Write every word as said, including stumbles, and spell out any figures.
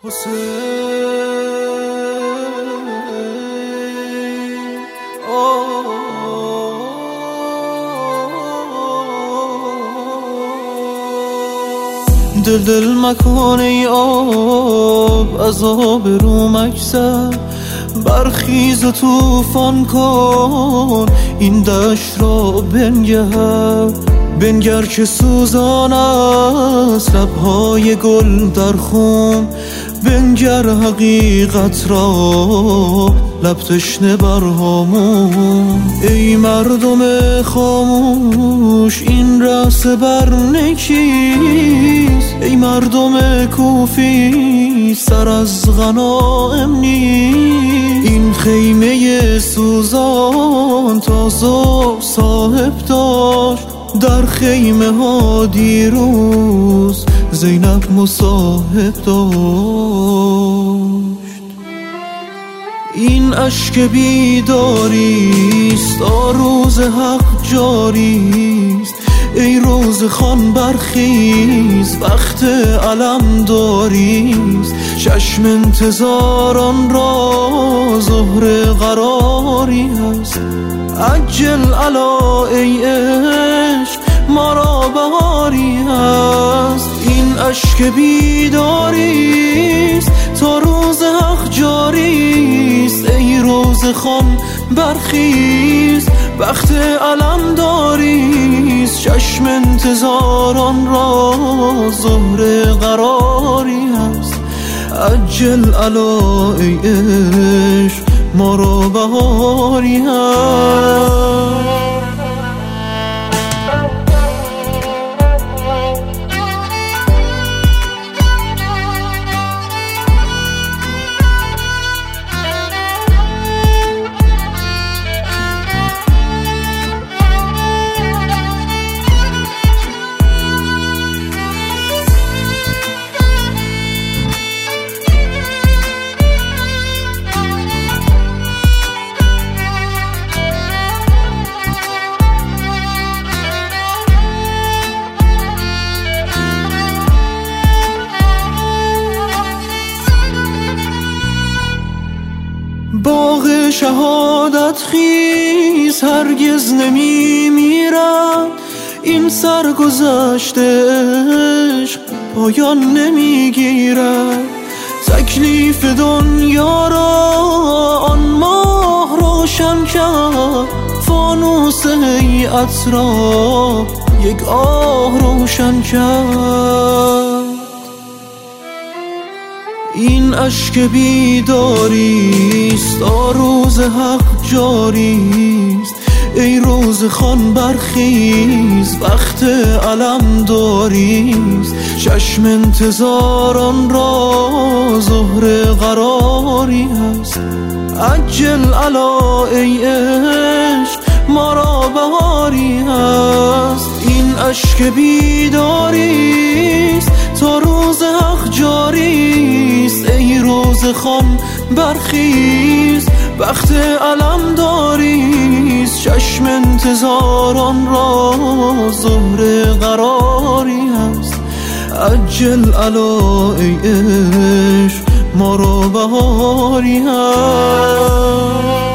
حسین آه دل دل مکن ای آب از آب رو مگذر، برخیز و طوفان کن این دشت را بنگر. بنگر که سوزان است لبهای گل در خون، بنگر حقیقت را لب تشنه بر هامون. ای مردم خاموش این رأس بر نکیست، ای مردم کوفی سر از غنائم نیست. این خیمه سوزان تازه صاحب داشت، در خیمه ها دیروز زینب مصاحب داشت. این اشک بیداریست تا روز حق جاریست. ای روز خان برخیز وقت علم داریست. چشم انتظاران را ظهر قراری هست. عجل علا ای عشق ما را بهاری هست. این اشک بیداریست تا روز حق جاریست. ای روز خان برخیز وقت علم داریست. چشم انتظاران را ظهر قراری هست. عجل علا ای عشق ما را بهاری هست. باغ شهادت خیز هرگز نمی میرد. این سرگذشت عشق پایان نمی گیرد. تکلیف دنیا را آن ماه روشن کرد. فانوس هیئت را یک آه روشن کرد. این اشک بیداریست تا روز حق جاریست. ای روز خان برخیز وقت علم داریست. چشم انتظاران را ظهر قراری هست. عجل علا ای عشق ما را بهاری هست. این اشک بیداریست تا روز حق جاریست. ای روز خان برخیز وقت علم داریست. چشم انتظاران را ظهر قراری هست. عجل علا ای عشق ما را بهاری هست.